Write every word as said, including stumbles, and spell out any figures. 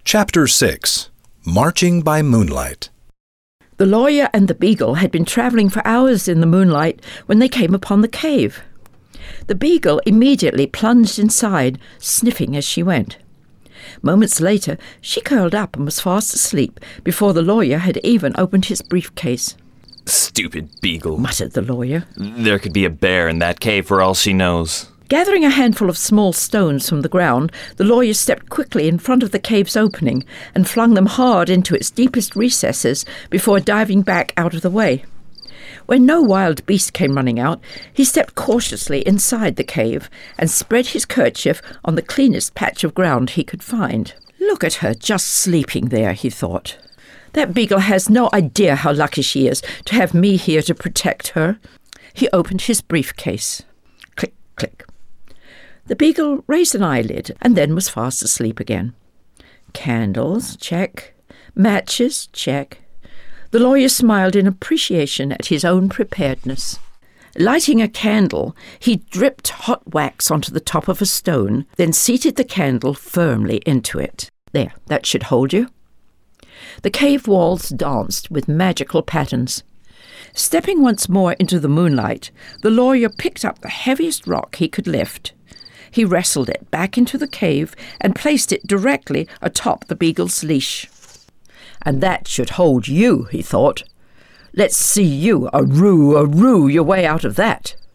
Chapter six. Marching by Moonlight. The lawyer and the beagle had been travelling for hours in the moonlight when they came upon the cave. The beagle immediately plunged inside, sniffing as she went. Moments later, she curled up and was fast asleep before the lawyer had even opened his briefcase. "Stupid beagle," muttered the lawyer. "There could be a bear in that cave for all she knows." Gathering a handful of small stones from the ground, the lawyer stepped quickly in front of the cave's opening and flung them hard into its deepest recesses before diving back out of the way. When no wild beast came running out, he stepped cautiously inside the cave and spread his kerchief on the cleanest patch of ground he could find. "Look at her just sleeping there," he thought. "That beagle has no idea how lucky she is to have me here to protect her." He opened his briefcase. Click, click. The beagle raised an eyelid and then was fast asleep again. Candles, check. Matches, check. The lawyer smiled in appreciation at his own preparedness. Lighting a candle, he dripped hot wax onto the top of a stone, then seated the candle firmly into it. There, that should hold you. The cave walls danced with magical patterns. Stepping once more into the moonlight, the lawyer picked up the heaviest rock he could lift. He wrestled it back into the cave and placed it directly atop the beagle's leash. "And that should hold you," he thought. "Let's see you a-roo, a-roo your way out of that."